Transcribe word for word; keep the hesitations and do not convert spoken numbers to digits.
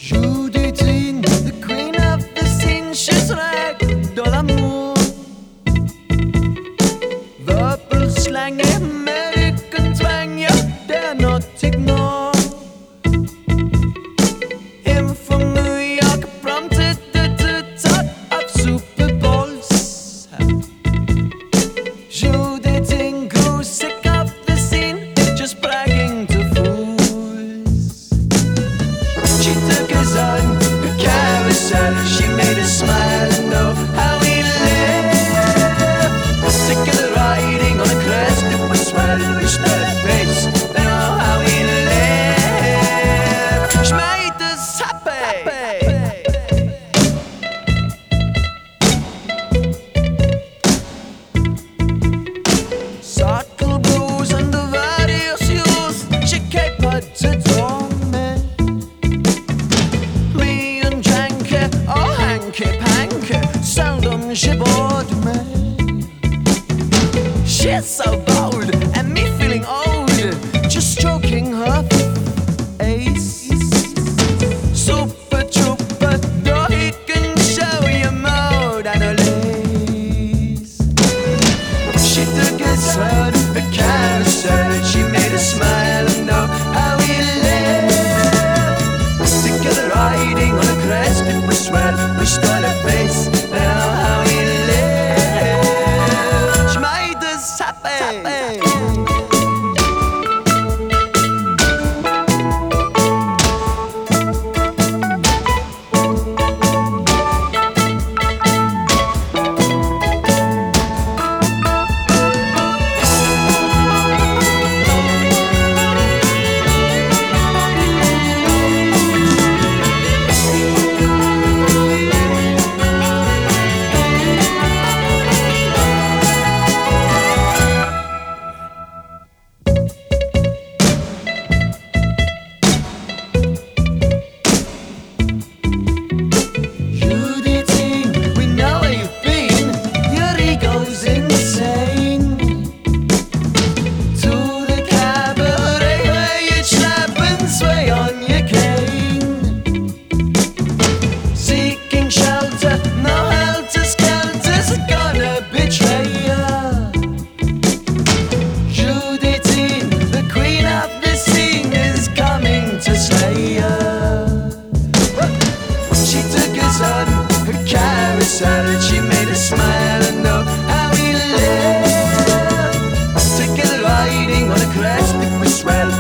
Judithine, the queen of the scene, she's like de l'amour. Verbal slang, American twang, yeah, dare not ignore. Him from New York, prompted to the top of Super Bowls. Judithine grew sick of the scene, just bragging to fools. She took his on her carousel, she made us smile and know how he lived. Particular riding on a crest, it was swell, we stood at pace, they know how he lived. She made us happy. Subtle blues and the various hues, she capered to torment. Me and Janky, oh hanky panky, seldom she bored me. She's so bold, and me feeling old, just stroking her face. Super trooper, though he can show you more than a lace. She took his hand, the carousel, she made us smile and know how he lived. Particular riding on a crest, it was swell, we stole her face, they know how he lived. She made us happy. Judithine, we know where you've been, your ego's insane. To the cabaret where you slap and sway on your cane. Seeking shelter, no helter-skelter's gonna betray ya. Judithine, the queen of the scene, is coming to slay ya. She took us on her carousel, she made us smile and know how we lived. Particular riding on a crest, it was swell,